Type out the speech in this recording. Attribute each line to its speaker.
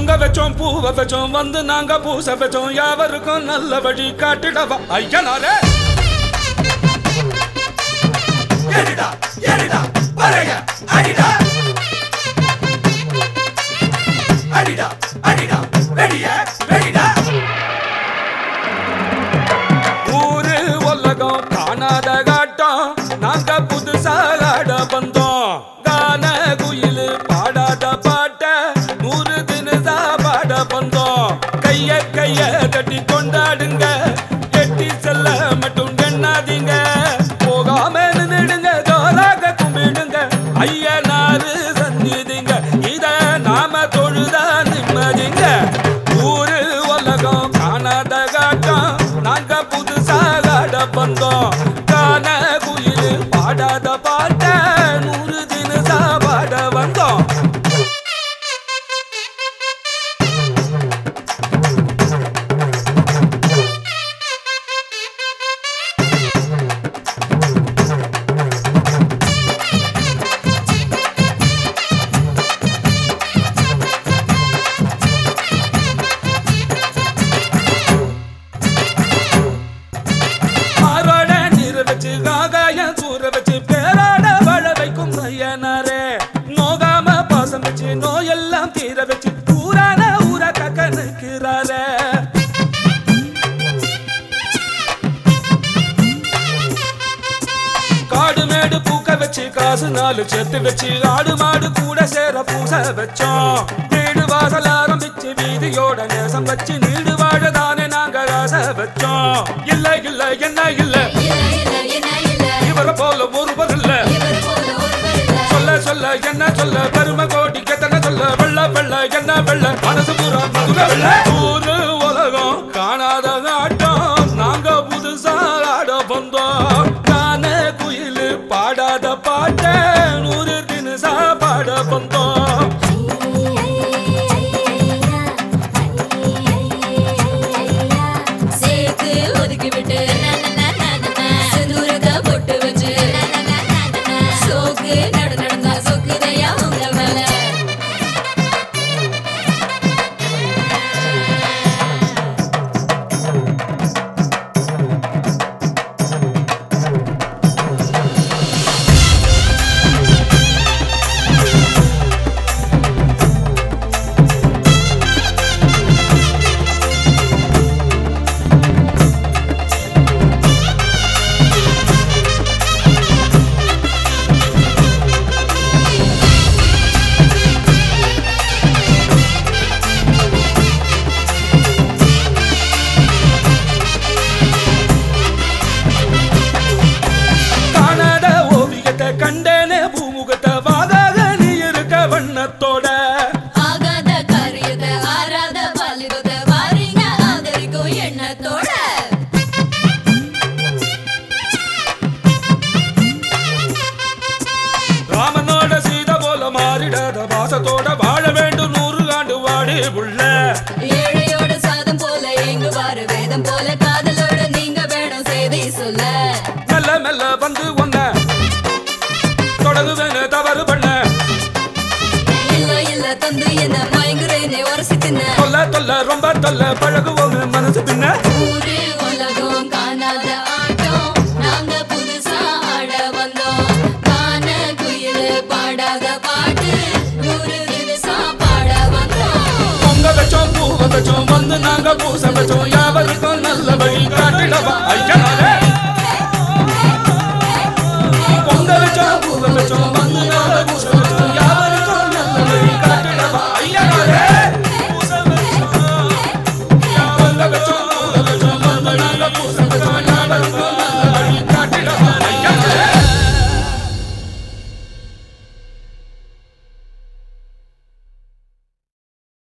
Speaker 1: பொங்க வச்சோம் பூவ வச்சோம் வந்து நாங்க பூச வச்சோம் யாவருக்கும் நல்ல வழி காட்டிடவா ஐயனாரே
Speaker 2: ஏறிடா ஏறிடா பரங்க அடிடா அடிடா அடிடா வெடிய வெடிடா
Speaker 1: ஊரு உலகம் காணாத காட்டம் நாங்க புதுசா ஆட வந்தோம் கான குயில் பாடாத பாட்ட 100 தினசா பாட வந்தோம் கைய கைய தட்டி கொண்டாடுங்க எட்டி செல்ல மட்டும் எண்ணாதீங்க போகாம நின்னுடுங்க ஜோராக கும்பிடுங்க ஐயனாரு சந்நிதிங்க இத நாம தொழுதா நிம்மதிங்க ஊரு உலகம் காணாத காட்டம் நாங்க புதுசா ஆட வந்தோம் கான குயில் பாடாத பாட்ட 100 தினசா பாட வந்தோம் ஆரோட நீர் வச்சு ஆகாயம் சூற வச்சு பேராட வாழ வைக்கும் ஐயனாரே நோகாம பாசம் வச்சு நோயெல்லாம் தீர வச்சு ஊரான ஊரா கக்க நிற்கிறாரே காடு மேடு பூக்க வச்சு காசு 4 சேர்த்து வச்சு ஆடு மாடு கூட சேர பூச வச்சோம் வீடு வாசல் ஆரம்பிச்சு வீதியோட நேசம் வச்சு நீடு வாழதானே நாங்க ஆசை வச்சோம் இல்ல இல்ல என்ன இல்ல இவரை போல ஒருவர் இல்ல சொல்ல சொல்ல என்ன சொல்ல பெருமை கோடி கெத்தன சொல்ல வெள்ள வெள்ள என்ன வெள்ள மனசு பூரா மதுர வெள்ள ஊரு உலகம் காணாத ஆட்டம் நாங்க புதுசா ஆட வந்தோம் கான குயில் பாடாத பாட்ட 100 தினசா பாட வந்தோம்
Speaker 3: சேக்கு ஒதுக்கி விட்டு சிந்தூரத்தை பொட்டு வச்சு சோக்கு நடந்தா சொக்குதையா உங்க மேல காணாத ஓவியத்தை கண்டேனே பூமுகத்தை வாதாக நீ இருக்க வண்ணத்தோட ஆகாத காரியத்தை ஆறாத வாலிபத்தை வாரீங்க ஆதரிக்கும் எண்ணத்தோட
Speaker 1: ராமனோட சீதை போல மாறிடாத பாசத்தோட வாழ வேண்டும் 100 ஆண்டு வாடி உள்ள
Speaker 3: ஏழையோட சாதம் போல எங்கு வாரு வேதம் போல காதலோட நீங்க வேணும் செய்தி சொல்ல
Speaker 1: மெல்ல மெல்ல வந்து ஒன்ன தொடங்குவேன்னு தவறு பண்ண
Speaker 3: இல்ல இல்ல தந்து என்ன மயங்குறேனே உரசி தின்ன
Speaker 1: தொல்ல தொல்ல ரொம்ப தொல்ல பழகுவோம் மனசு பின்ன
Speaker 3: ஊரு உலகம் காணாத ஆட்டம் நாங்க புதுசா ஆட வந்தோம் கான குயில் பாடாத பாட்டு 100 தினசா பாட வந்தோம்
Speaker 1: பொங்க வச்சோம் பூவ வச்சோம் வந்து நாங்க பூச வச்சோம்